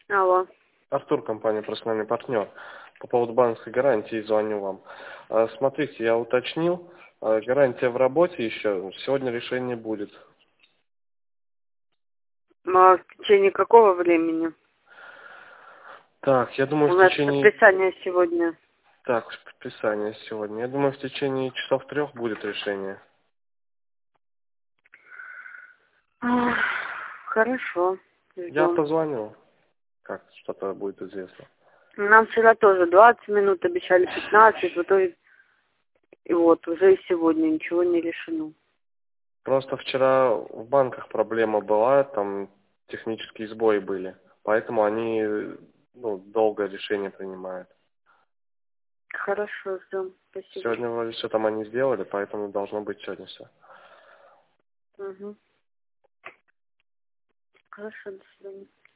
Алло. Артур, компания «Профессиональный партнер». По поводу банковской гарантии звоню вам. Смотрите, я уточнил, гарантия в работе еще, сегодня решение будет. А в течение какого времени? Так, я думаю, У в нас течение... подписание сегодня. Так, подписание сегодня. Я думаю, в течение часов 3 будет решение. Ах, хорошо. Я Ждем. позвоню, как что-то будет известно. Нам вчера тоже 20 минут обещали, 15, в итоге и вот уже и сегодня ничего не решено. Просто вчера в банках проблема была, там технические сбои были. Поэтому они долго решение принимают. Хорошо, ждем. Спасибо. Сегодня вроде все там они сделали, поэтому должно быть сегодня все. Угу. Хорошо, до свидания.